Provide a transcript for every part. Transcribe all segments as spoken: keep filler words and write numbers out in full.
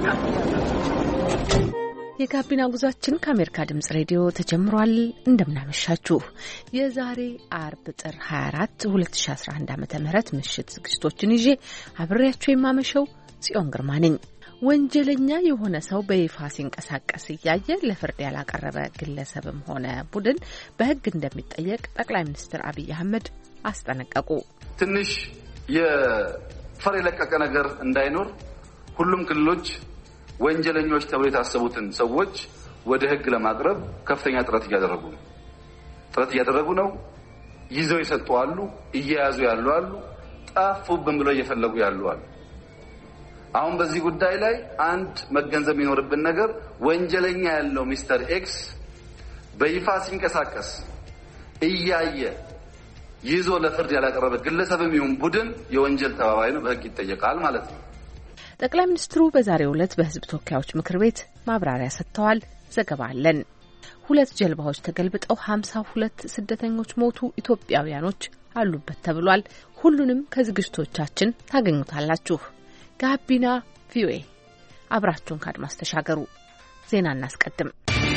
የጋቢና ጉዟችን ከአሜሪካ ድምጽ ሬዲዮ ተጀምሯል። እንደምናመሻችሁ የዛሬ አርብ ጥር ሃያ አራት ሁለት ሺህ አስራ አንድ ዓመተ ምህረት ምሽት ዝግጅቶችን ይዤ አብሬያችሁ የማመሸው ጽዮን ግርማ ነኝ። ወንጀለኛ የሆነ ሰው በይፋ ሲንቀሳቀስ እያየ ለፍርድ ያላቀረበ ግለሰብም ሆነ ቡድን በሕግ እንደሚጠየቅ ጠቅላይ ሚኒስትር አብይ አህመድ አስጠነቀቁ። ትንሽ የፈር የለቀቀ ነገር እንዳይኖር ሁሉም ክልሎች ወንጀለኞች ተብለው የታሰቡትን ሰዎች ወደ ሕግ ለማቅረብ ከፍተኛ ጥረት እያደረጉ ነው ጥረት እያደረጉ ነው። ይዘው የሰጡ አሉ፣ እየያዙ ያሉ አሉ፣ ጣፉብን ብለው እየፈለጉ ያሉ አሉ። አሁን በዚህ ጉዳይ ላይ አንድ መገንዘብ የሚኖርብን ነገር ወንጀለኛ ያለው ሚስተር ኤክስ በይፋ ሲንቀሳቀስ እያየ ይዞ ለፍርድ ያላቀረበ ግለሰብም ይሁን ቡድን የወንጀል ተባባሪ ነው፣ በሕግ ይጠየቃል ማለት ነው። ጠቅላይ ሚኒስትሩ በዛሬው ዕለት በሕዝብ ተወካዮች ምክር ቤት ማብራሪያ ሰጥተዋል። ዘገባ አለን። ሁለት ጀልባዎች ተገልብጠው ሃምሳ ሁለት ስደተኞች ሞቱ፣ ኢትዮጵያውያኖች አሉበት ተብሏል። ሁሉንም ከዝግጅቶቻችን ታገኙታላችሁ። ጋቢና ቪኦኤ አብራችሁን ካድማስ ተሻገሩ። ዜና እናስቀድም።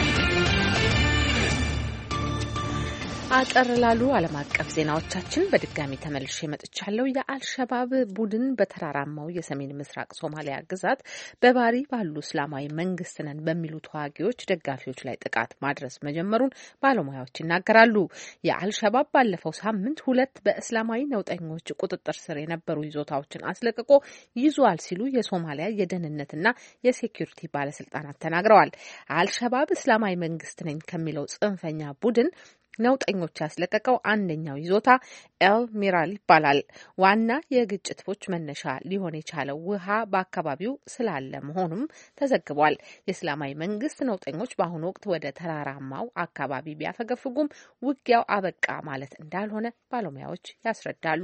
አጠር ላሉ ዓለም አቀፍ ዜናዎቻችን በድጋሚ ተመልሼ መጥቻለሁ። የአልሸባብ ቡድን በተራራማው የሰሜን ምስራቅ ሶማሊያ ግዛት በባሪ ባሉ እስላማዊ መንግስት ነን በሚሉ ተዋጊዎች ደጋፊዎች ላይ ጥቃት ማድረስ መጀመሩን ባለሙያዎች ይናገራሉ። የአልሸባብ ባለፈው ሳምንት ሁለት በእስላማዊ ነውጠኞች ቁጥጥር ስር የነበሩ ይዞታዎችን አስለቅቆ ይዟል ሲሉ የሶማሊያ የደህንነትና የሴኩሪቲ ባለስልጣናት ተናግረዋል። አልሸባብ እስላማዊ መንግስት ነኝ ከሚለው ጽንፈኛ ቡድን ነውጠኞች ያስለቀቀው አንደኛው ይዞታ ኤል ሚራል ይባላል። ዋና የግጭቶች መነሻ ሊሆን የቻለው ውሃ በአካባቢው ስላለ መሆኑም ተዘግቧል። የእስላማዊ መንግስት ነውጠኞች በአሁኑ ወቅት ወደ ተራራማው አካባቢ ቢያፈገፍጉም ውጊያው አበቃ ማለት እንዳልሆነ ባለሙያዎች ያስረዳሉ።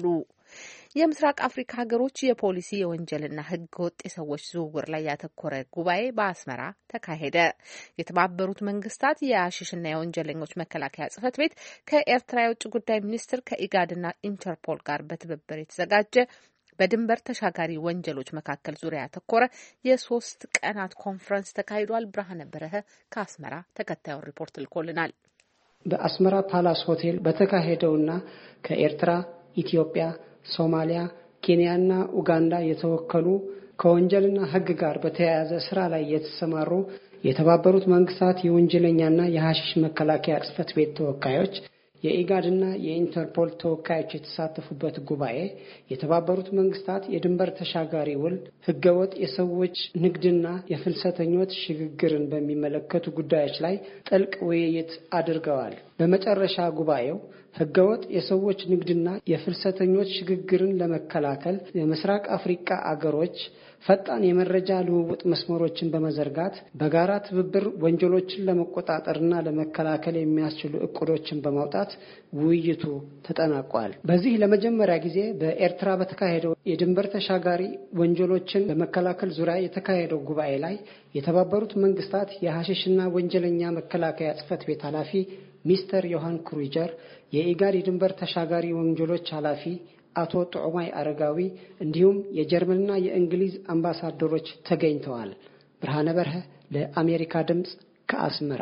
የምስራቅ አፍሪካ ሀገሮች የፖሊሲ የወንጀልና ህገወጥ የሰዎች ዝውውር ላይ ያተኮረ ጉባኤ በአስመራ ተካሄደ። የተባበሩት መንግስታት የአሽሽና የወንጀለኞች መከላከያ ጽህፈት ቤት ከኤርትራ የውጭ ጉዳይ ሚኒስትር ከኢጋድና ኢንተርፖል ጋር በትብብር የተዘጋጀ በድንበር ተሻጋሪ ወንጀሎች መካከል ዙሪያ ያተኮረ የሶስት ቀናት ኮንፈረንስ ተካሂዷል። ብርሃነ በረሀ ከአስመራ ተከታዩን ሪፖርት ልኮልናል። በአስመራ ፓላስ ሆቴል በተካሄደውና ከኤርትራ፣ ኢትዮጵያ፣ ሶማሊያ፣ ኬንያና ኡጋንዳ የተወከሉ ከወንጀልና ህግ ጋር በተያያዘ ስራ ላይ የተሰማሩ የተባበሩት መንግስታት የወንጀለኛና የሐሽሽ መከላከያ ጽህፈት ቤት ተወካዮች፣ የኢጋድና የኢንተርፖል ተወካዮች የተሳተፉበት ጉባኤ የተባበሩት መንግስታት የድንበር ተሻጋሪ ውል ህገወጥ የሰዎች ንግድና የፍልሰተኞች ሽግግርን በሚመለከቱ ጉዳዮች ላይ ጥልቅ ውይይት አድርገዋል። በመጨረሻ ጉባኤው ህገወጥ የሰዎች ንግድና የፍልሰተኞች ሽግግርን ለመከላከል የምስራቅ አፍሪካ አገሮች ፈጣን የመረጃ ልውውጥ መስመሮችን በመዘርጋት በጋራ ትብብር ወንጀሎችን ለመቆጣጠርና ለመከላከል የሚያስችሉ እቅዶችን በማውጣት ውይይቱ ተጠናቋል። በዚህ ለመጀመሪያ ጊዜ በኤርትራ በተካሄደው የድንበር ተሻጋሪ ወንጀሎችን በመከላከል ዙሪያ የተካሄደው ጉባኤ ላይ የተባበሩት መንግስታት የሐሽሽና ወንጀለኛ መከላከያ ጽህፈት ቤት ኃላፊ ሚስተር ዮሐን ክሩጀር፣ የኢጋድ የድንበር ተሻጋሪ ወንጀሎች ኃላፊ አቶ ጡዑማይ አረጋዊ እንዲሁም የጀርመንና የእንግሊዝ አምባሳደሮች ተገኝተዋል። ብርሃነ በርሀ ለአሜሪካ ድምጽ ከአስመራ።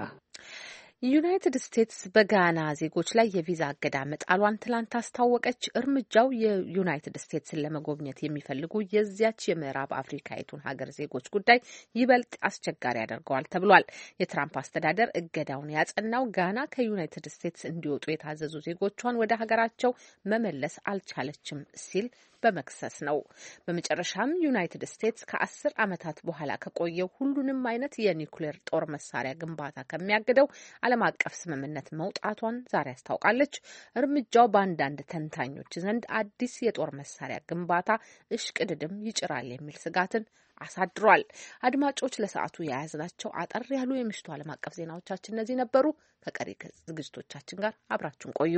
ዩናይትድ ስቴትስ በጋና ዜጎች ላይ የቪዛ እገዳ መጣሏን ትላንት አስታወቀች። እርምጃው የዩናይትድ ስቴትስን ለመጎብኘት የሚፈልጉ የዚያች የምዕራብ አፍሪካዊቱን ሀገር ዜጎች ጉዳይ ይበልጥ አስቸጋሪ ያደርገዋል ተብሏል። የትራምፕ አስተዳደር እገዳውን ያጸናው ጋና ከዩናይትድ ስቴትስ እንዲወጡ የታዘዙ ዜጎቿን ወደ ሀገራቸው መመለስ አልቻለችም ሲል በመክሰስ ነው። በመጨረሻም ዩናይትድ ስቴትስ ከአስር ዓመታት በኋላ ከቆየው ሁሉንም አይነት የኒውክሌር ጦር መሳሪያ ግንባታ ከሚያግደው ዓለም አቀፍ ስምምነት መውጣቷን ዛሬ አስታውቃለች። እርምጃው በአንዳንድ ተንታኞች ዘንድ አዲስ የጦር መሳሪያ ግንባታ እሽቅድድም ይጭራል የሚል ስጋትን አሳድሯል። አድማጮች፣ ለሰዓቱ የያዝናቸው አጠር ያሉ የምሽቱ ዓለም አቀፍ ዜናዎቻችን እነዚህ ነበሩ። ከቀሪ ዝግጅቶቻችን ጋር አብራችሁን ቆዩ።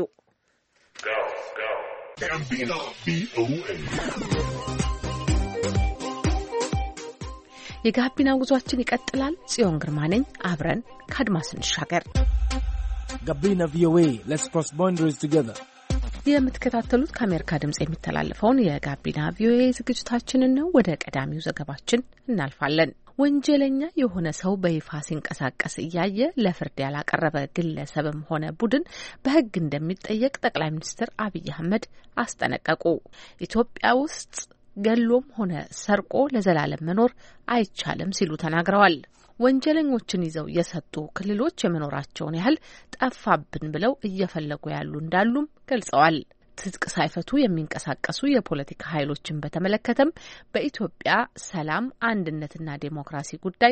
የጋቢና ጉዟችን ይቀጥላል። ጽዮን ግርማ ነኝ። አብረን ከአድማስ እንሻገር። ጋቢና ቪኦኤ ሌትስ ክሮስ ባውንደሪስ ቱጌዘር። የምትከታተሉት ከአሜሪካ ድምጽ የሚተላለፈውን የጋቢና ቪኦኤ ዝግጅታችንን ነው። ወደ ቀዳሚው ዘገባችን እናልፋለን። ወንጀለኛ የሆነ ሰው በይፋ ሲንቀሳቀስ እያየ ለፍርድ ያላቀረበ ግለሰብም ሆነ ቡድን በሕግ እንደሚጠየቅ ጠቅላይ ሚኒስትር አብይ አህመድ አስጠነቀቁ። ኢትዮጵያ ውስጥ ገሎም ሆነ ሰርቆ ለዘላለም መኖር አይቻልም ሲሉ ተናግረዋል። ወንጀለኞችን ይዘው የሰጡ ክልሎች የመኖራቸውን ያህል ጠፋብን ብለው እየፈለጉ ያሉ እንዳሉም ገልጸዋል። ትጥቅ ሳይፈቱ የሚንቀሳቀሱ የፖለቲካ ኃይሎችን በተመለከተም በኢትዮጵያ ሰላም፣ አንድነትና ዴሞክራሲ ጉዳይ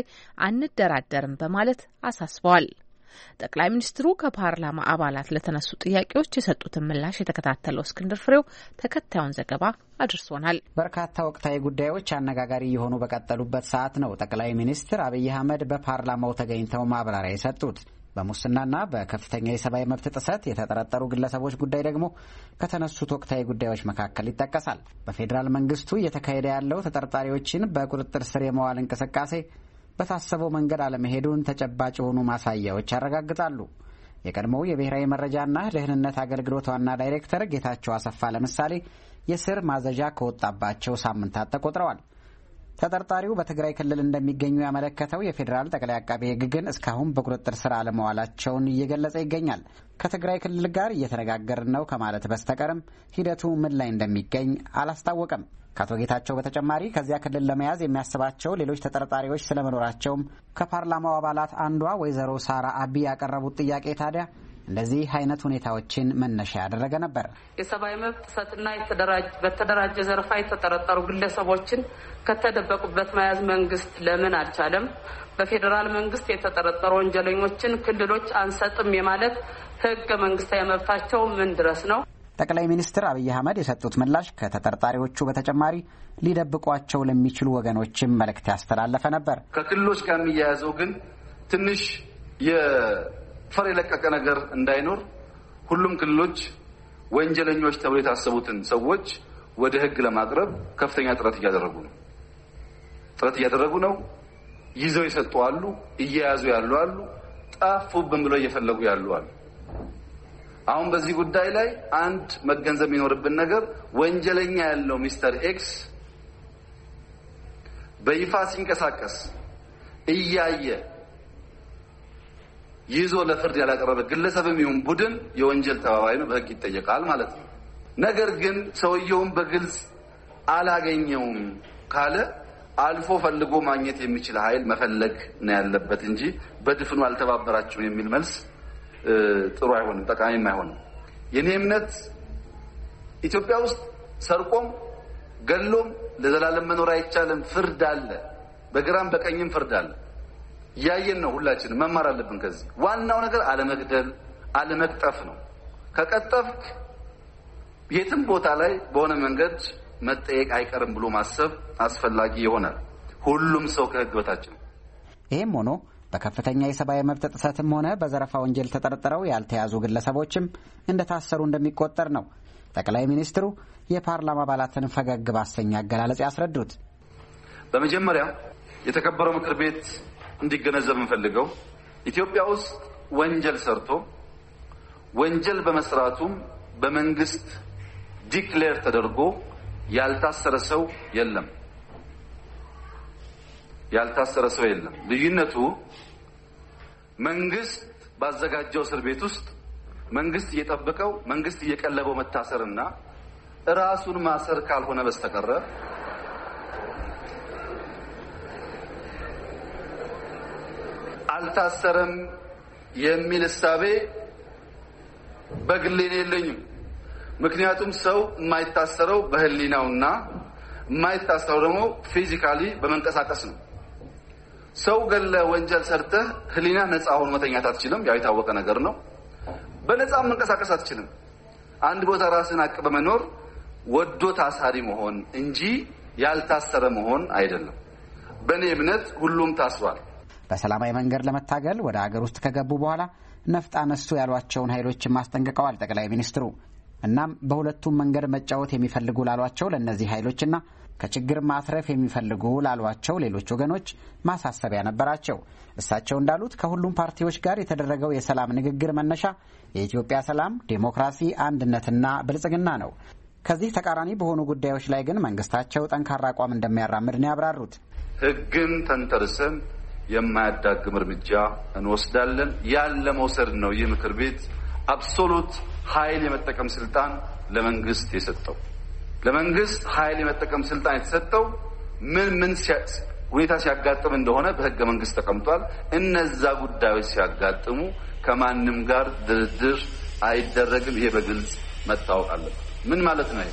አንደራደርም በማለት አሳስበዋል። ጠቅላይ ሚኒስትሩ ከፓርላማ አባላት ለተነሱ ጥያቄዎች የሰጡትን ምላሽ የተከታተለው እስክንድር ፍሬው ተከታዩን ዘገባ አድርሶናል። በርካታ ወቅታዊ ጉዳዮች አነጋጋሪ የሆኑ በቀጠሉበት ሰዓት ነው ጠቅላይ ሚኒስትር አብይ አህመድ በፓርላማው ተገኝተው ማብራሪያ የሰጡት። በሙስናና በከፍተኛ የሰብአዊ መብት ጥሰት የተጠረጠሩ ግለሰቦች ጉዳይ ደግሞ ከተነሱት ወቅታዊ ጉዳዮች መካከል ይጠቀሳል። በፌዴራል መንግስቱ እየተካሄደ ያለው ተጠርጣሪዎችን በቁጥጥር ስር የመዋል እንቅስቃሴ በታሰበው መንገድ አለመሄዱን ተጨባጭ የሆኑ ማሳያዎች ያረጋግጣሉ። የቀድሞው የብሔራዊ መረጃና ደህንነት አገልግሎት ዋና ዳይሬክተር ጌታቸው አሰፋ ለምሳሌ የስር ማዘዣ ከወጣባቸው ሳምንታት ተቆጥረዋል። ተጠርጣሪው በትግራይ ክልል እንደሚገኙ ያመለከተው የፌዴራል ጠቅላይ አቃቤ ሕግ ግን እስካሁን በቁጥጥር ስር አለመዋላቸውን እየገለጸ ይገኛል። ከትግራይ ክልል ጋር እየተነጋገርን ነው ከማለት በስተቀርም ሂደቱ ምን ላይ እንደሚገኝ አላስታወቀም። ከአቶ ጌታቸው በተጨማሪ ከዚያ ክልል ለመያዝ የሚያስባቸው ሌሎች ተጠርጣሪዎች ስለመኖራቸውም ከፓርላማው አባላት አንዷ ወይዘሮ ሳራ አቢ ያቀረቡት ጥያቄ ታዲያ እንደዚህ አይነት ሁኔታዎችን መነሻ ያደረገ ነበር። የሰብአዊ መብት ጥሰትና በተደራጀ ዘረፋ የተጠረጠሩ ግለሰቦችን ከተደበቁበት መያዝ መንግስት ለምን አልቻለም? በፌዴራል መንግስት የተጠረጠሩ ወንጀለኞችን ክልሎች አንሰጥም የማለት ህገ መንግስታዊ መብታቸው ምን ድረስ ነው? ጠቅላይ ሚኒስትር አብይ አህመድ የሰጡት ምላሽ ከተጠርጣሪዎቹ በተጨማሪ ሊደብቋቸው ለሚችሉ ወገኖችም መልእክት ያስተላለፈ ነበር። ከክልሎች ጋር የሚያያዘው ግን ትንሽ የፈር የለቀቀ ነገር እንዳይኖር ሁሉም ክልሎች ወንጀለኞች ተብሎ የታሰቡትን ሰዎች ወደ ህግ ለማቅረብ ከፍተኛ ጥረት እያደረጉ ነው ጥረት እያደረጉ ነው። ይዘው የሰጡ አሉ፣ እየያዙ ያሉ አሉ፣ ጠፉብን ብለው እየፈለጉ ያሉ አሉ። አሁን በዚህ ጉዳይ ላይ አንድ መገንዘብ የሚኖርብን ነገር ወንጀለኛ ያለው ሚስተር ኤክስ በይፋ ሲንቀሳቀስ እያየ ይዞ ለፍርድ ያላቀረበ ግለሰብም ይሁን ቡድን የወንጀል ተባባሪ ነው፣ በህግ ይጠየቃል ማለት ነው። ነገር ግን ሰውየውን በግልጽ አላገኘውም ካለ አልፎ ፈልጎ ማግኘት የሚችል ኃይል መፈለግ ነው ያለበት እንጂ በድፍኑ አልተባበራችሁም የሚል መልስ ጥሩ አይሆንም፣ ጠቃሚም አይሆንም። የኔ እምነት ኢትዮጵያ ውስጥ ሰርቆም ገሎም ለዘላለም መኖር አይቻልም። ፍርድ አለ፣ በግራም በቀኝም ፍርድ አለ። ያየን ነው። ሁላችንም መማር አለብን ከዚህ። ዋናው ነገር አለመግደል፣ አለመቅጠፍ ነው። ከቀጠፍክ የትም ቦታ ላይ በሆነ መንገድ መጠየቅ አይቀርም ብሎ ማሰብ አስፈላጊ ይሆናል። ሁሉም ሰው ከህግ በታች ነው። ይሄም ሆኖ በከፍተኛ የሰብአዊ መብት ጥሰትም ሆነ በዘረፋ ወንጀል ተጠርጥረው ያልተያዙ ግለሰቦችም እንደታሰሩ እንደሚቆጠር ነው ጠቅላይ ሚኒስትሩ የፓርላማ አባላትን ፈገግ ባሰኛ አገላለጽ ያስረዱት። በመጀመሪያ የተከበረው ምክር ቤት እንዲገነዘብ እንፈልገው ኢትዮጵያ ውስጥ ወንጀል ሰርቶ ወንጀል በመስራቱም በመንግስት ዲክሌር ተደርጎ ያልታሰረ ሰው የለም። ያልታሰረ ሰው የለም። ልዩነቱ መንግስት ባዘጋጀው እስር ቤት ውስጥ መንግስት እየጠበቀው መንግስት እየቀለበው መታሰርና ራሱን ማሰር ካልሆነ በስተቀር አልታሰረም የሚል እሳቤ በግሌ የለኝም። ምክንያቱም ሰው የማይታሰረው በህሊናውና የማይታሰረው ደግሞ ፊዚካሊ በመንቀሳቀስ ነው። ሰው ገለ ወንጀል ሰርተህ ህሊና ነፃ ሆኖ መተኛት አትችልም። ያው የታወቀ ነገር ነው። በነፃ መንቀሳቀስ አትችልም። አንድ ቦታ ራስን አቅበ መኖር ወዶ ታሳሪ መሆን እንጂ ያልታሰረ መሆን አይደለም። በእኔ እምነት ሁሉም ታስሯል። በሰላማዊ መንገድ ለመታገል ወደ ሀገር ውስጥ ከገቡ በኋላ ነፍጥ አነሱ ያሏቸውን ኃይሎችን ማስጠንቀቀዋል ጠቅላይ ሚኒስትሩ። እናም በሁለቱም መንገድ መጫወት የሚፈልጉ ላሏቸው ለእነዚህ ኃይሎችና ከችግር ማትረፍ የሚፈልጉ ላሏቸው ሌሎች ወገኖች ማሳሰቢያ ነበራቸው። እሳቸው እንዳሉት ከሁሉም ፓርቲዎች ጋር የተደረገው የሰላም ንግግር መነሻ የኢትዮጵያ ሰላም፣ ዴሞክራሲ፣ አንድነትና ብልጽግና ነው። ከዚህ ተቃራኒ በሆኑ ጉዳዮች ላይ ግን መንግስታቸው ጠንካራ አቋም እንደሚያራምድ ነው ያብራሩት። ህግን ተንተርሰን የማያዳግም እርምጃ እንወስዳለን። ያለ መውሰድ ነው ይህ ምክር ቤት አብሶሉት ኃይል የመጠቀም ስልጣን ለመንግስት የሰጠው። ለመንግስት ኃይል የመጠቀም ስልጣን የተሰጠው ምን ምን ሁኔታ ሲያጋጥም እንደሆነ በህገ መንግስት ተቀምጧል። እነዛ ጉዳዮች ሲያጋጥሙ ከማንም ጋር ድርድር አይደረግም። ይሄ በግልጽ መታወቅ አለበት። ምን ማለት ነው?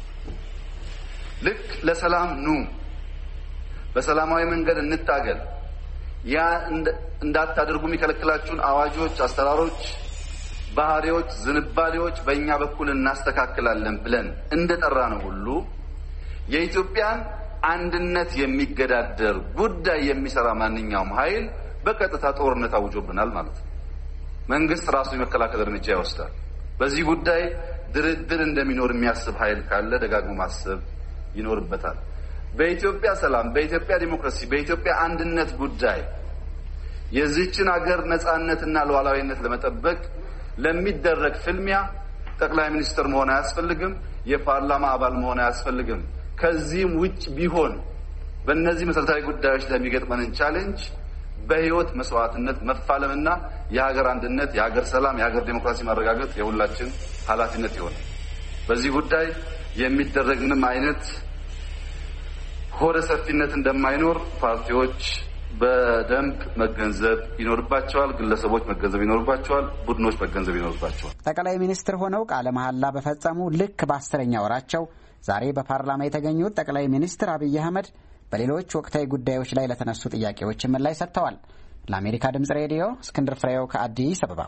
ልክ ለሰላም ኑ፣ በሰላማዊ መንገድ እንታገል፣ ያ እንዳታደርጉ የሚከለክላችሁን አዋጆች፣ አስተራሮች፣ ባህሪዎች፣ ዝንባሌዎች በእኛ በኩል እናስተካክላለን ብለን እንደጠራ ነው ሁሉ የኢትዮጵያን አንድነት የሚገዳደር ጉዳይ የሚሰራ ማንኛውም ኃይል በቀጥታ ጦርነት አውጆብናል ማለት ነው። መንግስት ራሱ የመከላከል እርምጃ ይወስዳል። በዚህ ጉዳይ ድርድር እንደሚኖር የሚያስብ ኃይል ካለ ደጋግሞ ማሰብ ይኖርበታል። በኢትዮጵያ ሰላም፣ በኢትዮጵያ ዲሞክራሲ፣ በኢትዮጵያ አንድነት ጉዳይ የዚህችን ሀገር ነጻነትና ሉዓላዊነት ለመጠበቅ ለሚደረግ ፍልሚያ ጠቅላይ ሚኒስትር መሆን አያስፈልግም፣ የፓርላማ አባል መሆን አያስፈልግም። ከዚህም ውጭ ቢሆን በእነዚህ መሰረታዊ ጉዳዮች ለሚገጥመንን ቻሌንጅ በህይወት መስዋዕትነት መፋለምና የሀገር አንድነት፣ የሀገር ሰላም፣ የሀገር ዲሞክራሲ ማረጋገጥ የሁላችን ኃላፊነት ይሆናል። በዚህ ጉዳይ የሚደረግ ምንም አይነት ሆደ ሰፊነት እንደማይኖር ፓርቲዎች በደንብ መገንዘብ ይኖርባቸዋል። ግለሰቦች መገንዘብ ይኖርባቸዋል። ቡድኖች መገንዘብ ይኖርባቸዋል። ጠቅላይ ሚኒስትር ሆነው ቃለ መሐላ በፈጸሙ ልክ በአስረኛ ወራቸው ዛሬ በፓርላማ የተገኙት ጠቅላይ ሚኒስትር አብይ አህመድ በሌሎች ወቅታዊ ጉዳዮች ላይ ለተነሱ ጥያቄዎች ምላሽ ሰጥተዋል። ለአሜሪካ ድምጽ ሬዲዮ እስክንድር ፍሬው ከአዲስ አበባ።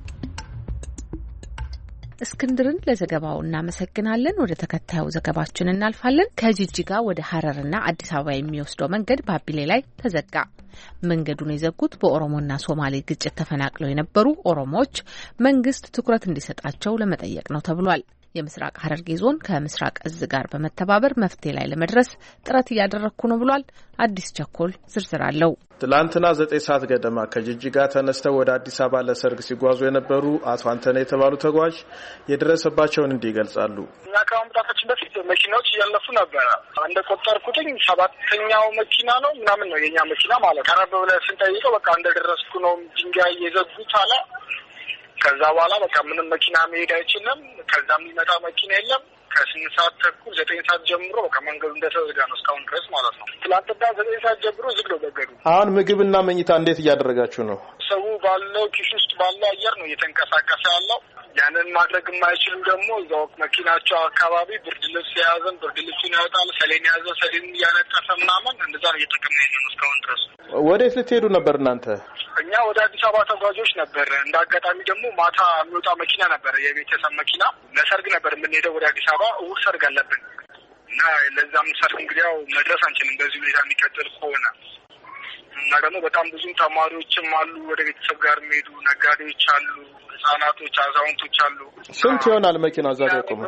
እስክንድርን ለዘገባው እናመሰግናለን። ወደ ተከታዩ ዘገባችን እናልፋለን። ከጂጂጋ ወደ ሐረርና አዲስ አበባ የሚወስደው መንገድ ባቢሌ ላይ ተዘጋ። መንገዱን የዘጉት በኦሮሞና ሶማሌ ግጭት ተፈናቅለው የነበሩ ኦሮሞዎች መንግስት ትኩረት እንዲሰጣቸው ለመጠየቅ ነው ተብሏል። የምስራቅ ሐረርጌ ዞን ከምስራቅ እዝ ጋር በመተባበር መፍትሄ ላይ ለመድረስ ጥረት እያደረኩ ነው ብሏል። አዲስ ቸኮል ዝርዝር አለው። ትላንትና ዘጠኝ ሰዓት ገደማ ከጂጂጋ ተነስተው ወደ አዲስ አበባ ለሰርግ ሲጓዙ የነበሩ አቶ አንተነ የተባሉ ተጓዥ የደረሰባቸውን እንዲህ ይገልጻሉ። እኛ ከመምጣታችን በፊት መኪናዎች እያለፉ ነበረ። እንደ ቆጠርኩትኝ ሰባተኛው መኪና ነው ምናምን ነው የኛ መኪና ማለት። ቀረብ ብለን ስንጠይቀው በቃ እንደደረስኩ ነው ድንጋይ የዘጉት አለ። ከዛ በኋላ በቃ ምንም መኪና መሄድ አይችልም። ከዛ የሚመጣ መኪና የለም። ከስምንት ሰዓት ተኩል ዘጠኝ ሰዓት ጀምሮ በቃ መንገዱ እንደተዘጋ ነው እስካሁን ድረስ ማለት ነው። ትላንትና ዘጠኝ ሰዓት ጀምሮ ዝግ ነው መንገዱ። አሁን ምግብና መኝታ እንዴት እያደረጋችሁ ነው? ሰው ባለው ኪስ ውስጥ ባለው አየር ነው እየተንቀሳቀሰ ያለው። ያንን ማድረግ የማይችሉ ደግሞ እዛው መኪናቸው አካባቢ ብርድ ልብስ የያዘን ብርድ ልብሱን ያወጣል፣ ሰሌን የያዘ ሰሌን እያነጠፈ ምናምን እንደዛ ነው እየተጠቀምን ያለነው እስካሁን ድረስ። ወዴት ልትሄዱ ነበር እናንተ? እኛ ወደ አዲስ አበባ ተጓዦች ነበር። እንደ አጋጣሚ ደግሞ ማታ የሚወጣ መኪና ነበር፣ የቤተሰብ መኪና። ለሰርግ ነበር የምንሄደው ወደ አዲስ አበባ። እሑድ ሰርግ አለብን እና ለዛም ሰርግ እንግዲህ ያው መድረስ አንችልም በዚህ ሁኔታ የሚቀጥል ከሆነ እና ደግሞ በጣም ብዙ ተማሪዎችም አሉ፣ ወደ ቤተሰብ ጋር የሚሄዱ ነጋዴዎች አሉ፣ ህጻናቶች፣ አዛውንቶች አሉ። ስንት ይሆናል መኪና ዛሬ ቆመ?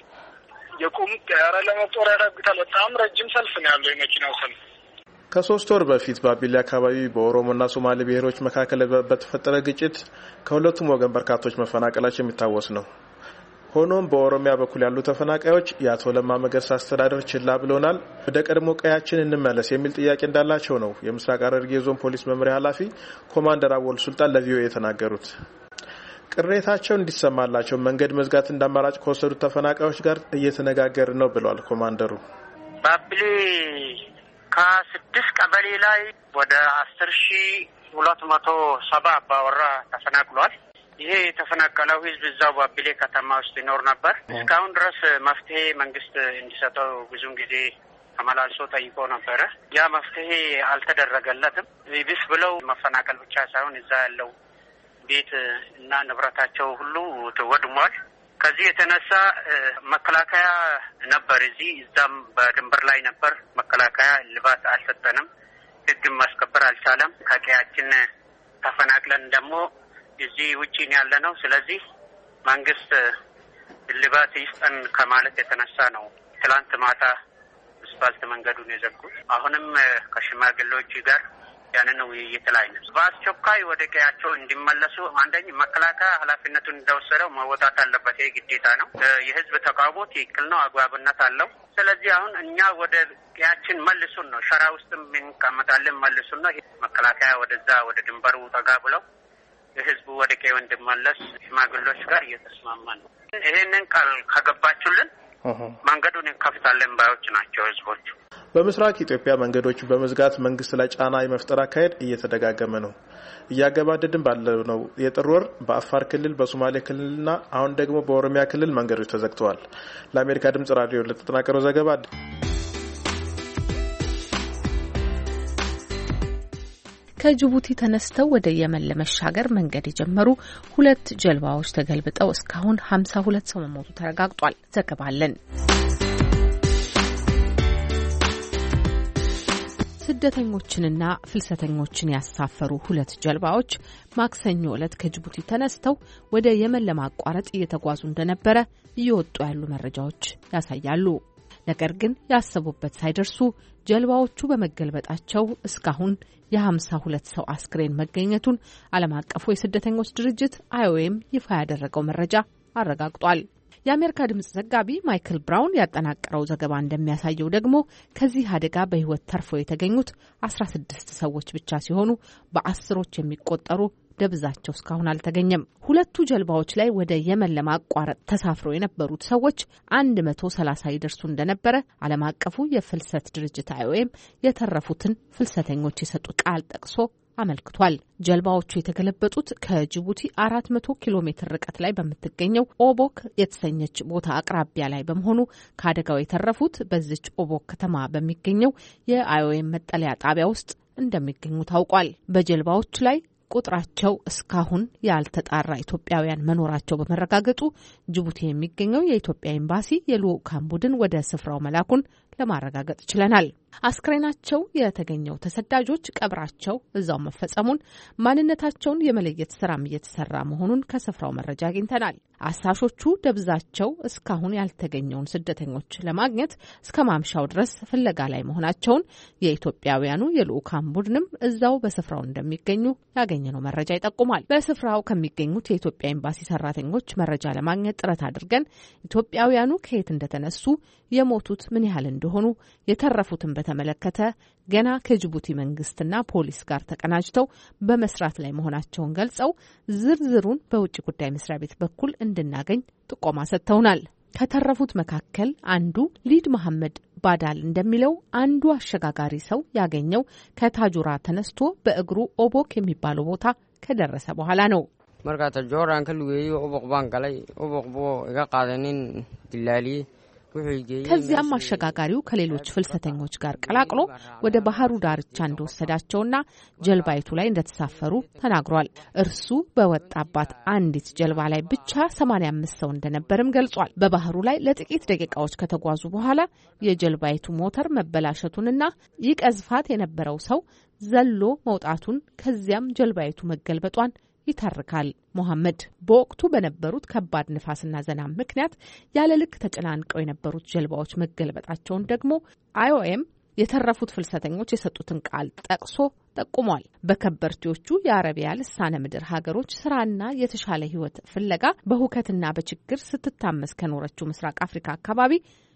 የቆሙት ኧረ ለመጦር ያደርጉታል። በጣም ረጅም ሰልፍ ነው ያለው የመኪናው ሰልፍ። ከሶስት ወር በፊት ባቢሌ አካባቢ በኦሮሞና ሶማሌ ብሔሮች መካከል በተፈጠረ ግጭት ከሁለቱም ወገን በርካቶች መፈናቀላቸው የሚታወስ ነው። ሆኖም በኦሮሚያ በኩል ያሉ ተፈናቃዮች የአቶ ለማ መገርሳ አስተዳደር ችላ ብሎናል፣ ወደ ቀድሞ ቀያችን እንመለስ የሚል ጥያቄ እንዳላቸው ነው የምስራቅ ሐረርጌ ዞን ፖሊስ መምሪያ ኃላፊ ኮማንደር አወል ሱልጣን ለቪኦኤ የተናገሩት። ቅሬታቸው እንዲሰማላቸው መንገድ መዝጋት እንዳማራጭ ከወሰዱት ተፈናቃዮች ጋር እየተነጋገርን ነው ብለዋል ኮማንደሩ። ባቢሌ ከስድስት ቀበሌ ላይ ወደ አስር ሺህ ሁለት መቶ ሰባ አባወራ ተፈናቅሏል። ይሄ የተፈናቀለው ህዝብ እዛው ባቢሌ ከተማ ውስጥ ይኖር ነበር። እስካሁን ድረስ መፍትሄ መንግስት እንዲሰጠው ብዙውን ጊዜ ተመላልሶ ጠይቆ ነበረ። ያ መፍትሄ አልተደረገለትም። ቢስ ብለው መፈናቀል ብቻ ሳይሆን እዛ ያለው ቤት እና ንብረታቸው ሁሉ ወድሟል። ከዚህ የተነሳ መከላከያ ነበር እዚህ እዛም በድንበር ላይ ነበር። መከላከያ ልባት አልሰጠንም፣ ህግም ማስከበር አልቻለም። ከቀያችን ተፈናቅለን ደግሞ እዚህ ውጪ ነው ያለ ነው። ስለዚህ መንግስት ልባት ይስጠን ከማለት የተነሳ ነው ትላንት ማታ አስፋልት መንገዱን የዘጉት። አሁንም ከሽማግሌዎች ጋር ያንን ውይይት ላይ ነው። በአስቸኳይ ወደ ቀያቸው እንዲመለሱ አንደኛ መከላከያ ኃላፊነቱን እንደወሰደው መወጣት አለበት። ይሄ ግዴታ ነው። የህዝብ ተቃውሞ ትክክል ነው፣ አግባብነት አለው። ስለዚህ አሁን እኛ ወደ ያችን መልሱን ነው ሸራ ውስጥም እንቀመጣለን መልሱን ነው መከላከያ ወደዛ ወደ ድንበሩ ጠጋ ብለው የህዝቡ ወደ ቀይ እንዲመለስ ሽማግሌዎች ጋር እየተስማማን ነው። ይሄንን ቃል ከገባችሁልን መንገዱን እንከፍታለን ባዮች ናቸው ህዝቦቹ። በምስራቅ ኢትዮጵያ መንገዶች በመዝጋት መንግስት ላይ ጫና የመፍጠር አካሄድ እየተደጋገመ ነው። እያገባደድን ባለው ነው የጥር ወር በአፋር ክልል በሶማሌ ክልልና አሁን ደግሞ በኦሮሚያ ክልል መንገዶች ተዘግተዋል። ለአሜሪካ ድምጽ ራዲዮ ለተጠናቀረው ዘገባ ከጅቡቲ ተነስተው ወደ የመን ለመሻገር መንገድ የጀመሩ ሁለት ጀልባዎች ተገልብጠው እስካሁን ሀምሳ ሁለት ሰው መሞቱ ተረጋግጧል። ዘገባለን። ስደተኞችንና ፍልሰተኞችን ያሳፈሩ ሁለት ጀልባዎች ማክሰኞ ዕለት ከጅቡቲ ተነስተው ወደ የመን ለማቋረጥ እየተጓዙ እንደነበረ እየወጡ ያሉ መረጃዎች ያሳያሉ። ነገር ግን ያሰቡበት ሳይደርሱ ጀልባዎቹ በመገልበጣቸው እስካሁን የሀምሳ ሁለት ሰው አስክሬን መገኘቱን ዓለም አቀፉ የስደተኞች ድርጅት አይ ኦ ኤም ይፋ ያደረገው መረጃ አረጋግጧል። የአሜሪካ ድምጽ ዘጋቢ ማይክል ብራውን ያጠናቀረው ዘገባ እንደሚያሳየው ደግሞ ከዚህ አደጋ በህይወት ተርፈው የተገኙት አስራ ስድስት ሰዎች ብቻ ሲሆኑ በአስሮች የሚቆጠሩ ደብዛቸው እስካሁን አልተገኘም። ሁለቱ ጀልባዎች ላይ ወደ የመን ለማቋረጥ ተሳፍረው የነበሩት ሰዎች መቶ ሰላሳ ይደርሱ እንደነበረ ዓለም አቀፉ የፍልሰት ድርጅት አይ ኦ ኤም የተረፉትን ፍልሰተኞች የሰጡት ቃል ጠቅሶ አመልክቷል። ጀልባዎቹ የተገለበጡት ከጅቡቲ አራት መቶ ኪሎ ሜትር ርቀት ላይ በምትገኘው ኦቦክ የተሰኘች ቦታ አቅራቢያ ላይ በመሆኑ ከአደጋው የተረፉት በዚች ኦቦክ ከተማ በሚገኘው የአይ ኦ ኤም መጠለያ ጣቢያ ውስጥ እንደሚገኙ ታውቋል። በጀልባዎቹ ላይ ቁጥራቸው እስካሁን ያልተጣራ ኢትዮጵያውያን መኖራቸው በመረጋገጡ ጅቡቲ የሚገኘው የኢትዮጵያ ኤምባሲ የልኡካን ቡድን ወደ ስፍራው መላኩን ለማረጋገጥ ችለናል። አስክሬናቸው የተገኘው ተሰዳጆች ቀብራቸው እዛው መፈጸሙን፣ ማንነታቸውን የመለየት ስራም እየተሰራ መሆኑን ከስፍራው መረጃ አግኝተናል። አሳሾቹ ደብዛቸው እስካሁን ያልተገኘውን ስደተኞች ለማግኘት እስከ ማምሻው ድረስ ፍለጋ ላይ መሆናቸውን የኢትዮጵያውያኑ የልኡካን ቡድንም እዛው በስፍራው እንደሚገኙ ያገኘነው መረጃ ይጠቁማል። በስፍራው ከሚገኙት የኢትዮጵያ ኤምባሲ ሰራተኞች መረጃ ለማግኘት ጥረት አድርገን ኢትዮጵያውያኑ ከየት እንደተነሱ፣ የሞቱት ምን ያህል እንደሆኑ፣ የተረፉትን በተመለከተ ገና ከጅቡቲ መንግስትና ፖሊስ ጋር ተቀናጅተው በመስራት ላይ መሆናቸውን ገልጸው ዝርዝሩን በውጭ ጉዳይ መስሪያ ቤት በኩል እንድናገኝ ጥቆማ ሰጥተውናል። ከተረፉት መካከል አንዱ ሊድ መሐመድ ባዳል እንደሚለው አንዱ አሸጋጋሪ ሰው ያገኘው ከታጁራ ተነስቶ በእግሩ ኦቦክ የሚባለው ቦታ ከደረሰ በኋላ ነው። marka tajoran kalugay ኦቦክ ባንቀላይ ኦቦክ ቦ ይጋቃደኒን ዲላሊ ከዚያም አሸጋጋሪው ከሌሎች ፍልሰተኞች ጋር ቀላቅሎ ወደ ባህሩ ዳርቻ እንደወሰዳቸውና ጀልባይቱ ላይ እንደተሳፈሩ ተናግሯል። እርሱ በወጣባት አንዲት ጀልባ ላይ ብቻ ሰማንያ አምስት ሰው እንደነበርም ገልጿል። በባህሩ ላይ ለጥቂት ደቂቃዎች ከተጓዙ በኋላ የጀልባይቱ ሞተር መበላሸቱንና ይቀዝፋት የነበረው ሰው ዘሎ መውጣቱን ከዚያም ጀልባይቱ መገልበጧን ይተርካል። መሐመድ በወቅቱ በነበሩት ከባድ ንፋስና ዝናብ ምክንያት ያለ ልክ ተጨናንቀው የነበሩት ጀልባዎች መገልበጣቸውን ደግሞ አይ ኦ ኤም የተረፉት ፍልሰተኞች የሰጡትን ቃል ጠቅሶ ጠቁሟል። በከበርቴዎቹ የአረቢያ ልሳነ ምድር ሀገሮች ስራና የተሻለ ህይወት ፍለጋ በሁከትና በችግር ስትታመስ ከኖረችው ምስራቅ አፍሪካ አካባቢ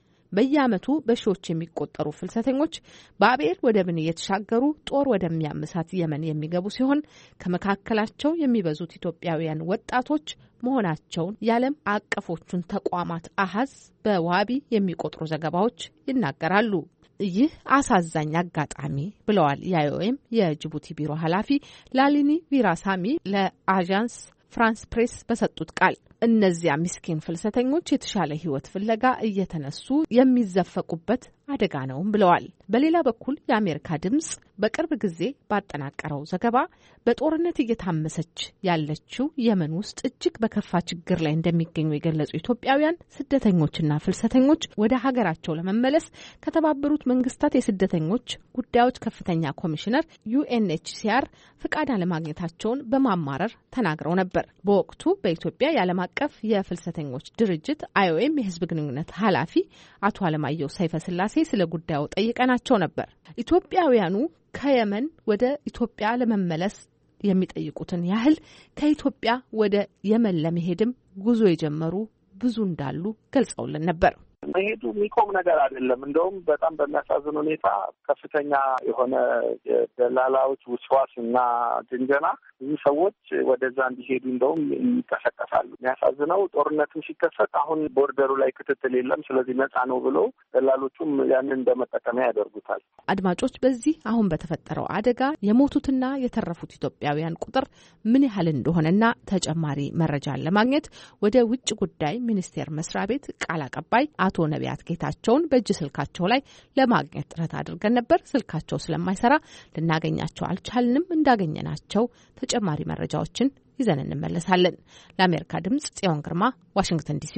በየዓመቱ በሺዎች የሚቆጠሩ ፍልሰተኞች በአብኤል ወደብን እየተሻገሩ ጦር ወደሚያመሳት የመን የሚገቡ ሲሆን ከመካከላቸው የሚበዙት ኢትዮጵያውያን ወጣቶች መሆናቸውን የዓለም አቀፎቹን ተቋማት አሃዝ በዋቢ የሚቆጥሩ ዘገባዎች ይናገራሉ። ይህ አሳዛኝ አጋጣሚ ብለዋል የአይ ኦ ኤም የጅቡቲ ቢሮ ኃላፊ ላሊኒ ቪራሳሚ ለአዣንስ ፍራንስ ፕሬስ በሰጡት ቃል እነዚያ ምስኪን ፍልሰተኞች የተሻለ ህይወት ፍለጋ እየተነሱ የሚዘፈቁበት አደጋ ነው ብለዋል። በሌላ በኩል የአሜሪካ ድምጽ በቅርብ ጊዜ ባጠናቀረው ዘገባ በጦርነት እየታመሰች ያለችው የመን ውስጥ እጅግ በከፋ ችግር ላይ እንደሚገኙ የገለጹ ኢትዮጵያውያን ስደተኞችና ፍልሰተኞች ወደ ሀገራቸው ለመመለስ ከተባበሩት መንግስታት የስደተኞች ጉዳዮች ከፍተኛ ኮሚሽነር ዩ ኤን ኤች ሲ አር ፍቃድ አለማግኘታቸውን በማማረር ተናግረው ነበር። በወቅቱ በኢትዮጵያ የዓለም አቀፍ የፍልሰተኞች ድርጅት አይ ኦ ኤም የህዝብ ግንኙነት ኃላፊ አቶ አለማየሁ ሰይፈ ስላሴ ስለ ጉዳዩ ጠይቀናቸው ነበር። ኢትዮጵያውያኑ ከየመን ወደ ኢትዮጵያ ለመመለስ የሚጠይቁትን ያህል ከኢትዮጵያ ወደ የመን ለመሄድም ጉዞ የጀመሩ ብዙ እንዳሉ ገልጸውልን ነበር። መሄዱ የሚቆም ነገር አይደለም። እንደውም በጣም በሚያሳዝን ሁኔታ ከፍተኛ የሆነ ደላላዎች ውስዋስ እና ድንገና ብዙ ሰዎች ወደዛ እንዲሄዱ እንደውም ይቀሰቀሳሉ። የሚያሳዝነው ጦርነትም ሲከሰት አሁን ቦርደሩ ላይ ክትትል የለም፣ ስለዚህ ነፃ ነው ብሎ ደላሎቹም ያንን እንደመጠቀሚያ ያደርጉታል። አድማጮች፣ በዚህ አሁን በተፈጠረው አደጋ የሞቱትና የተረፉት ኢትዮጵያውያን ቁጥር ምን ያህል እንደሆነና ተጨማሪ መረጃን ለማግኘት ወደ ውጭ ጉዳይ ሚኒስቴር መስሪያ ቤት ቃል አቀባይ አቶ ነቢያት ጌታቸውን በእጅ ስልካቸው ላይ ለማግኘት ጥረት አድርገን ነበር። ስልካቸው ስለማይሰራ ልናገኛቸው አልቻልንም። እንዳገኘናቸው ተጨማሪ መረጃዎችን ይዘን እንመለሳለን። ለአሜሪካ ድምጽ ጽዮን ግርማ፣ ዋሽንግተን ዲሲ።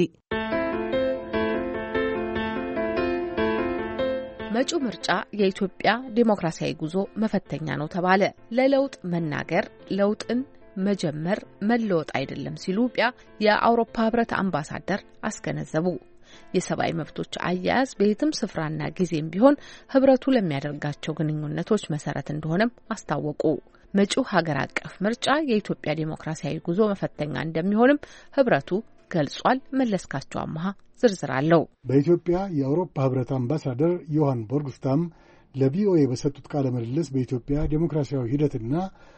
መጪው ምርጫ የኢትዮጵያ ዴሞክራሲያዊ ጉዞ መፈተኛ ነው ተባለ። ለለውጥ መናገር ለውጥን መጀመር መለወጥ አይደለም ሲሉ የአውሮፓ ህብረት አምባሳደር አስገነዘቡ። የሰብአዊ መብቶች አያያዝ በየትም ስፍራና ጊዜም ቢሆን ህብረቱ ለሚያደርጋቸው ግንኙነቶች መሰረት እንደሆነም አስታወቁ። መጪው ሀገር አቀፍ ምርጫ የኢትዮጵያ ዴሞክራሲያዊ ጉዞ መፈተኛ እንደሚሆንም ህብረቱ ገልጿል። መለስካቸው አማሃ ዝርዝር አለው። በኢትዮጵያ የአውሮፓ ህብረት አምባሳደር ዮሐን ቦርግስታም ለቪኦኤ በሰጡት ቃለ ምልልስ በኢትዮጵያ ዴሞክራሲያዊ ሂደትና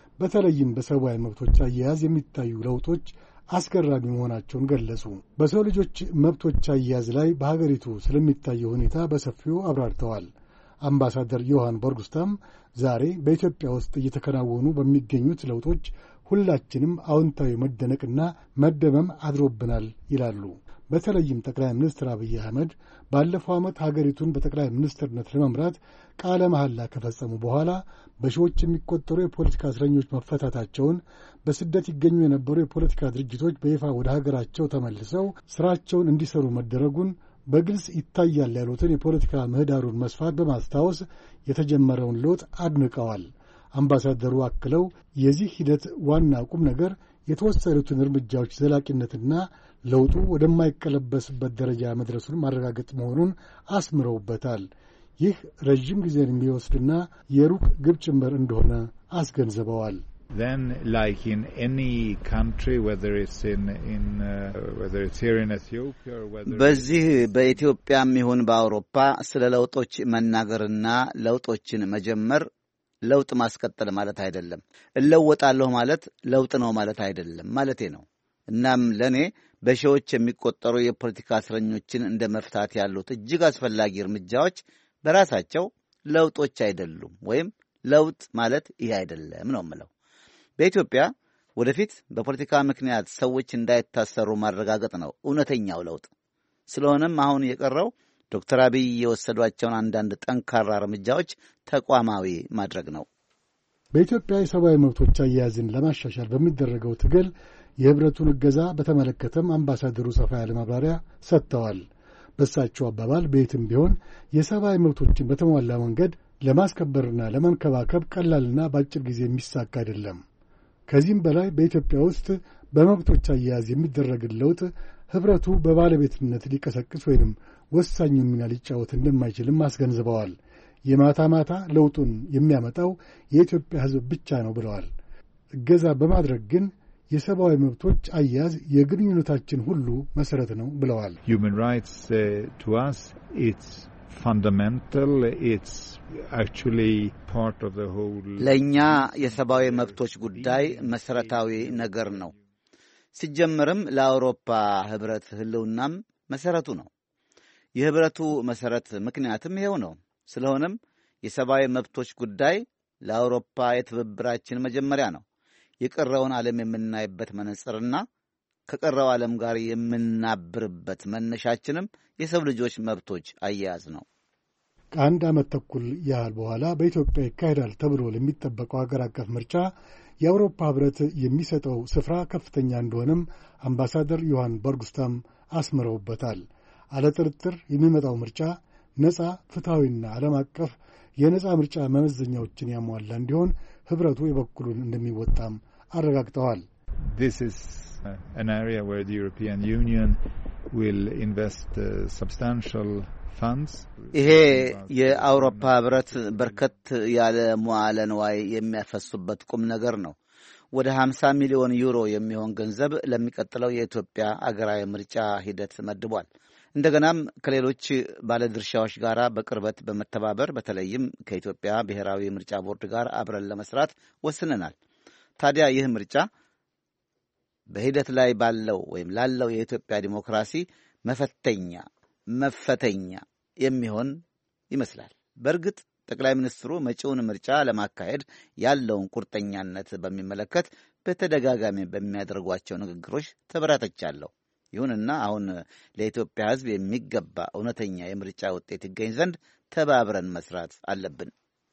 በተለይም በሰብአዊ መብቶች አያያዝ የሚታዩ ለውጦች አስገራሚ መሆናቸውን ገለጹ። በሰው ልጆች መብቶች አያያዝ ላይ በሀገሪቱ ስለሚታየው ሁኔታ በሰፊው አብራርተዋል። አምባሳደር ዮሐን ቦርግስታም ዛሬ በኢትዮጵያ ውስጥ እየተከናወኑ በሚገኙት ለውጦች ሁላችንም አዎንታዊ መደነቅና መደመም አድሮብናል ይላሉ። በተለይም ጠቅላይ ሚኒስትር አብይ አህመድ ባለፈው ዓመት ሀገሪቱን በጠቅላይ ሚኒስትርነት ለመምራት ቃለ መሐላ ከፈጸሙ በኋላ በሺዎች የሚቆጠሩ የፖለቲካ እስረኞች መፈታታቸውን፣ በስደት ይገኙ የነበሩ የፖለቲካ ድርጅቶች በይፋ ወደ ሀገራቸው ተመልሰው ስራቸውን እንዲሰሩ መደረጉን፣ በግልጽ ይታያል ያሉትን የፖለቲካ ምህዳሩን መስፋት በማስታወስ የተጀመረውን ለውጥ አድንቀዋል። አምባሳደሩ አክለው የዚህ ሂደት ዋና ቁም ነገር የተወሰዱትን እርምጃዎች ዘላቂነትና ለውጡ ወደማይቀለበስበት ደረጃ መድረሱን ማረጋገጥ መሆኑን አስምረውበታል። ይህ ረዥም ጊዜን የሚወስድና የሩቅ ግብ ጭምር እንደሆነ አስገንዝበዋል። Then, like in any country, whether it's in in uh, whether it's here in Ethiopia or whether በዚህ በኢትዮጵያም ይሁን በአውሮፓ ስለ ለውጦች መናገርና ለውጦችን መጀመር ለውጥ ማስቀጠል ማለት አይደለም። እለወጣለሁ ማለት ለውጥ ነው ማለት አይደለም ማለቴ ነው። እናም ለኔ በሺዎች የሚቆጠሩ የፖለቲካ እስረኞችን እንደ መፍታት ያሉት እጅግ አስፈላጊ እርምጃዎች በራሳቸው ለውጦች አይደሉም፣ ወይም ለውጥ ማለት ይሄ አይደለም ነው የምለው። በኢትዮጵያ ወደፊት በፖለቲካ ምክንያት ሰዎች እንዳይታሰሩ ማረጋገጥ ነው እውነተኛው ለውጥ። ስለሆነም አሁን የቀረው ዶክተር አብይ የወሰዷቸውን አንዳንድ ጠንካራ እርምጃዎች ተቋማዊ ማድረግ ነው። በኢትዮጵያ የሰብአዊ መብቶች አያያዝን ለማሻሻል በሚደረገው ትግል የህብረቱን እገዛ በተመለከተም አምባሳደሩ ሰፋ ያለ ማብራሪያ ሰጥተዋል። በሳቸው አባባል በየትም ቢሆን የሰብአዊ መብቶችን በተሟላ መንገድ ለማስከበርና ለመንከባከብ ቀላልና በአጭር ጊዜ የሚሳካ አይደለም። ከዚህም በላይ በኢትዮጵያ ውስጥ በመብቶች አያያዝ የሚደረግን ለውጥ ህብረቱ በባለቤትነት ሊቀሰቅስ ወይንም ወሳኝ ሚና ሊጫወት እንደማይችልም አስገንዝበዋል። የማታ ማታ ለውጡን የሚያመጣው የኢትዮጵያ ህዝብ ብቻ ነው ብለዋል። እገዛ በማድረግ ግን የሰብአዊ መብቶች አያያዝ የግንኙነታችን ሁሉ መሰረት ነው ብለዋል። Human rights uh, to us it's fundamental, it's actually part of the whole ለኛ የሰብአዊ መብቶች ጉዳይ መሰረታዊ ነገር ነው። ሲጀመርም ለአውሮፓ ህብረት ህልውናም መሰረቱ ነው። የህብረቱ መሰረት ምክንያትም ይሄው ነው። ስለሆነም የሰብአዊ መብቶች ጉዳይ ለአውሮፓ የትብብራችን መጀመሪያ ነው። የቀረውን ዓለም የምናይበት መነጽርና ከቀረው ዓለም ጋር የምናብርበት መነሻችንም የሰው ልጆች መብቶች አያያዝ ነው። ከአንድ ዓመት ተኩል ያህል በኋላ በኢትዮጵያ ይካሄዳል ተብሎ ለሚጠበቀው ሀገር አቀፍ ምርጫ የአውሮፓ ህብረት የሚሰጠው ስፍራ ከፍተኛ እንደሆነም አምባሳደር ዮሐን ቦርግስታም አስምረውበታል። አለጥርጥር የሚመጣው ምርጫ ነጻ፣ ፍትሐዊና ዓለም አቀፍ የነጻ ምርጫ መመዘኛዎችን ያሟላ እንዲሆን ህብረቱ የበኩሉን እንደሚወጣም አረጋግጠዋል። This is uh, an area where the European Union will invest uh, substantial funds. ይሄ የአውሮፓ ህብረት በርከት ያለ መዋዕለ ንዋይ የሚያፈሱበት ቁም ነገር ነው። ወደ ሀምሳ ሚሊዮን ዩሮ የሚሆን ገንዘብ ለሚቀጥለው የኢትዮጵያ አገራዊ ምርጫ ሂደት መድቧል። እንደገናም ከሌሎች ባለድርሻዎች ጋር በቅርበት በመተባበር በተለይም ከኢትዮጵያ ብሔራዊ ምርጫ ቦርድ ጋር አብረን ለመስራት ወስነናል። ታዲያ ይህ ምርጫ በሂደት ላይ ባለው ወይም ላለው የኢትዮጵያ ዲሞክራሲ መፈተኛ መፈተኛ የሚሆን ይመስላል። በእርግጥ ጠቅላይ ሚኒስትሩ መጪውን ምርጫ ለማካሄድ ያለውን ቁርጠኛነት በሚመለከት በተደጋጋሚ በሚያደርጓቸው ንግግሮች ተበራተቻለሁ። ይሁንና አሁን ለኢትዮጵያ ሕዝብ የሚገባ እውነተኛ የምርጫ ውጤት ይገኝ ዘንድ ተባብረን መስራት አለብን።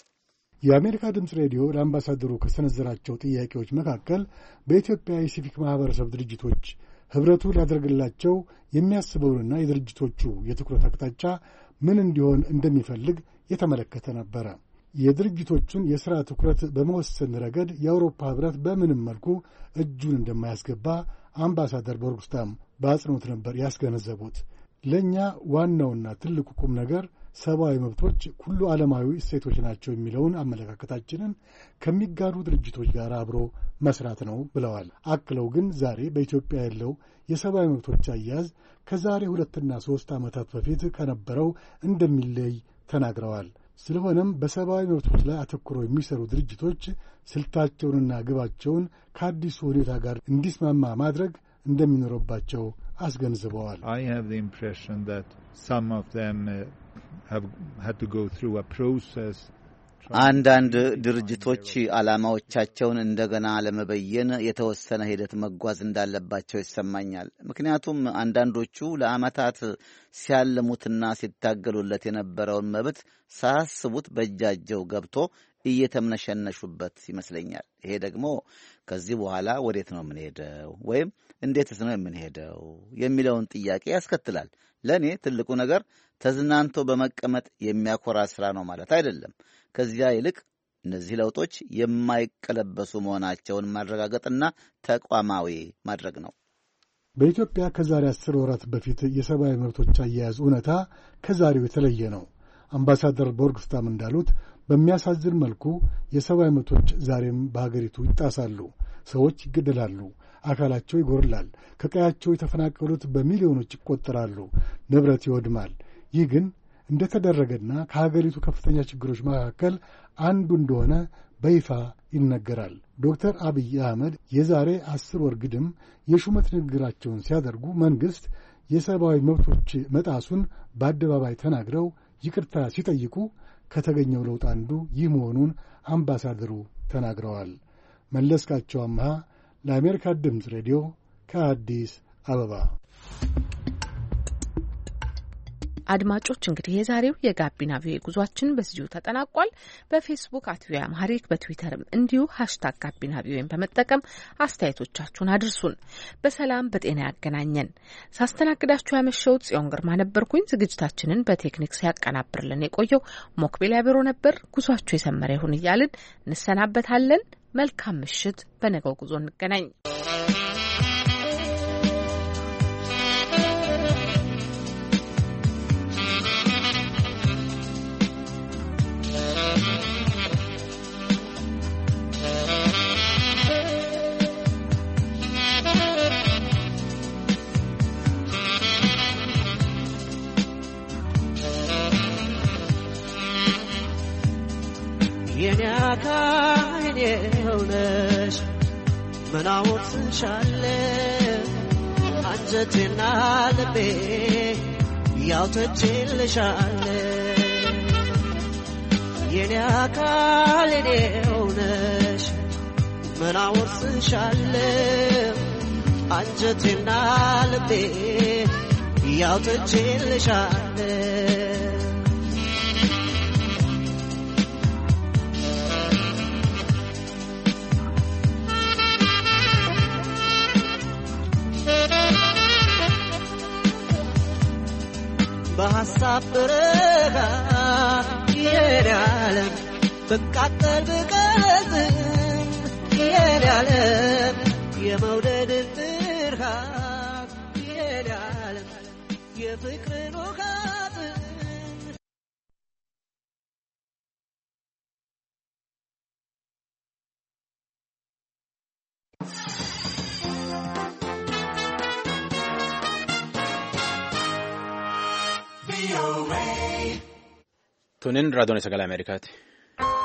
የአሜሪካ ድምፅ ሬዲዮ ለአምባሳደሩ ከሰነዘራቸው ጥያቄዎች መካከል በኢትዮጵያ የሲቪክ ማህበረሰብ ድርጅቶች ህብረቱ ሊያደርግላቸው የሚያስበውንና የድርጅቶቹ የትኩረት አቅጣጫ ምን እንዲሆን እንደሚፈልግ የተመለከተ ነበረ። የድርጅቶቹን የሥራ ትኩረት በመወሰን ረገድ የአውሮፓ ህብረት በምንም መልኩ እጁን እንደማያስገባ አምባሳደር ቦርግስታም በአጽንኦት ነበር ያስገነዘቡት። ለእኛ ዋናውና ትልቁ ቁም ነገር ሰብአዊ መብቶች ሁሉ ዓለማዊ እሴቶች ናቸው የሚለውን አመለካከታችንን ከሚጋሩ ድርጅቶች ጋር አብሮ መስራት ነው ብለዋል። አክለው ግን ዛሬ በኢትዮጵያ ያለው የሰብአዊ መብቶች አያያዝ ከዛሬ ሁለትና ሦስት ዓመታት በፊት ከነበረው እንደሚለይ ተናግረዋል። ስለሆነም በሰብአዊ መብቶች ላይ አተኩረው የሚሰሩ ድርጅቶች ስልታቸውንና ግባቸውን ከአዲሱ ሁኔታ ጋር እንዲስማማ ማድረግ እንደሚኖርባቸው አስገንዝበዋል። I have the impression that some of them uh, have had to go through a process. አንዳንድ ድርጅቶች ዓላማዎቻቸውን እንደገና ለመበየን የተወሰነ ሂደት መጓዝ እንዳለባቸው ይሰማኛል። ምክንያቱም አንዳንዶቹ ለዓመታት ሲያለሙትና ሲታገሉለት የነበረውን መብት ሳያስቡት በእጃቸው ገብቶ እየተምነሸነሹበት ይመስለኛል። ይሄ ደግሞ ከዚህ በኋላ ወዴት ነው የምንሄደው ወይም እንዴትስ ነው የምንሄደው የሚለውን ጥያቄ ያስከትላል። ለእኔ ትልቁ ነገር ተዝናንቶ በመቀመጥ የሚያኮራ ሥራ ነው ማለት አይደለም። ከዚያ ይልቅ እነዚህ ለውጦች የማይቀለበሱ መሆናቸውን ማረጋገጥና ተቋማዊ ማድረግ ነው። በኢትዮጵያ ከዛሬ አስር ወራት በፊት የሰብአዊ መብቶች አያያዝ እውነታ ከዛሬው የተለየ ነው። አምባሳደር ቦርግስታም እንዳሉት በሚያሳዝን መልኩ የሰብአዊ መብቶች ዛሬም በሀገሪቱ ይጣሳሉ። ሰዎች ይገደላሉ፣ አካላቸው ይጎርላል፣ ከቀያቸው የተፈናቀሉት በሚሊዮኖች ይቆጠራሉ፣ ንብረት ይወድማል። ይህ ግን እንደተደረገና ከሀገሪቱ ከፍተኛ ችግሮች መካከል አንዱ እንደሆነ በይፋ ይነገራል። ዶክተር አብይ አህመድ የዛሬ አስር ወር ግድም የሹመት ንግግራቸውን ሲያደርጉ መንግሥት የሰብአዊ መብቶች መጣሱን በአደባባይ ተናግረው ይቅርታ ሲጠይቁ ከተገኘው ለውጥ አንዱ ይህ መሆኑን አምባሳደሩ ተናግረዋል። መለስካቸው አምሃ ለአሜሪካ ድምፅ ሬዲዮ ከአዲስ አበባ። አድማጮች እንግዲህ የዛሬው የጋቢና ቪኦኤ ጉዟችን በዚሁ ተጠናቋል። በፌስቡክ አት ቪኦኤ አምሃሪክ በትዊተርም እንዲሁ ሃሽታግ ጋቢና ቪኦኤን በመጠቀም አስተያየቶቻችሁን አድርሱን። በሰላም በጤና ያገናኘን። ሳስተናግዳችሁ ያመሸሁት ጽዮን ግርማ ነበርኩኝ። ዝግጅታችንን በቴክኒክ ሲያቀናብርልን የቆየው ሞክቤል ያበሮ ነበር። ጉዟችሁ የሰመረ ይሁን እያልን እንሰናበታለን። መልካም ምሽት። በነገው ጉዞ እንገናኝ። የኔ ሆነሽ መናወትሻለ አንጀቴና ልቤ ያውተችልሻለ የኔ አካል የኔ ሆነሽ መናወትሻለ አንጀቴና ልቤ ያውተችልሻለ በሐሳብ በረጋ የኔ ዓለም በቃጠል ብቀዝም የኔ ዓለም የመውደድ ብርሃን የኔ ዓለም የፍቅርን ውሃት Tunin raadiyoon sagalee Ameerikaati.